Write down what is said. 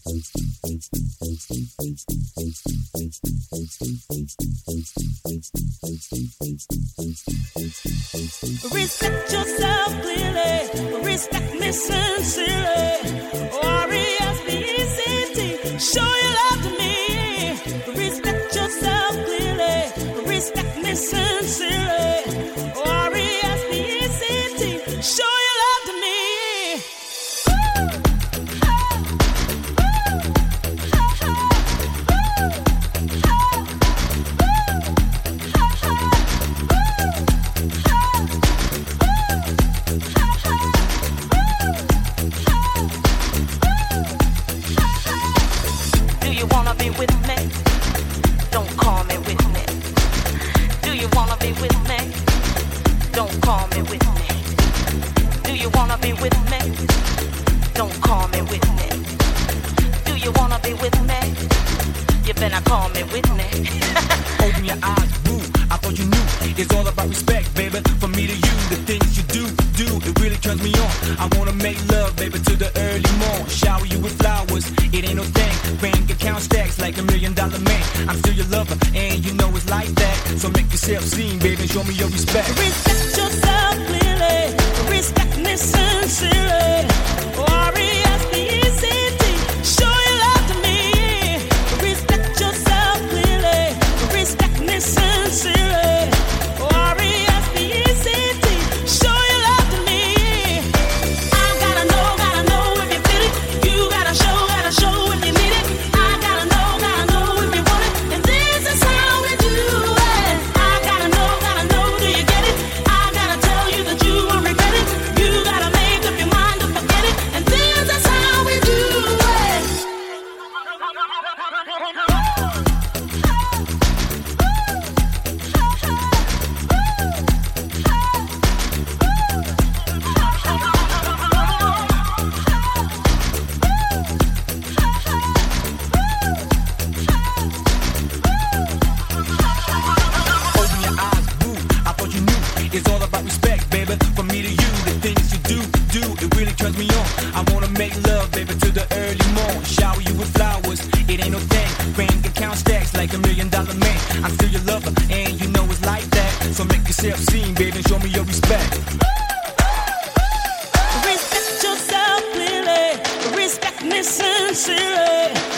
Respect yourself clearly, respect me sincerely. R-E-S-P-E-C-T, show your love to me. Respect yourself clearly, respect me sincerely. R-E-S-P-E-C-T, show your love to me. Do you wanna be with me? Don't call me with me. Do you wanna be with me? Don't call me with me. Do you wanna be with me? Don't call me with me. Do you wanna be with me? You better call me with me. Open your eyes, boo. I thought you knew. It's all about respect, baby. From me to you, the things you do, it really turns me on. I wanna make love, baby, to the early morn. Shower you with flowers, it ain't no thing. Bank account stacks like $1 million man. I'm still your lover, and you know it's like that. So make yourself seen, baby, and show me your respect. Respect yourself clearly, respect me sincerely. R-E-S-P-E-C-T, show your love to me. Respect yourself clearly, respect me sincerely. R-E-S-P-E-C-T, show your love to me. I gotta know if you feel it. You gotta show if you need it. I gotta know if you want it. And this is how we do it. I gotta know, do you get it? I gotta tell you that you won't regret it. You gotta make up your mind to forget it. And this is how we do it. Open your eyes, boo. I thought you knew. It's all about respect, baby. From me to you, the things you do, it really turns me on. I wanna make love, baby, to the early morn. Shower you with flowers, it ain't no thing. Bank account stacks like $1 million man. I'm still your lover, and you know it's like that. So make yourself seen, baby, and show me your respect. Respect yourself clearly, respect me sincerely.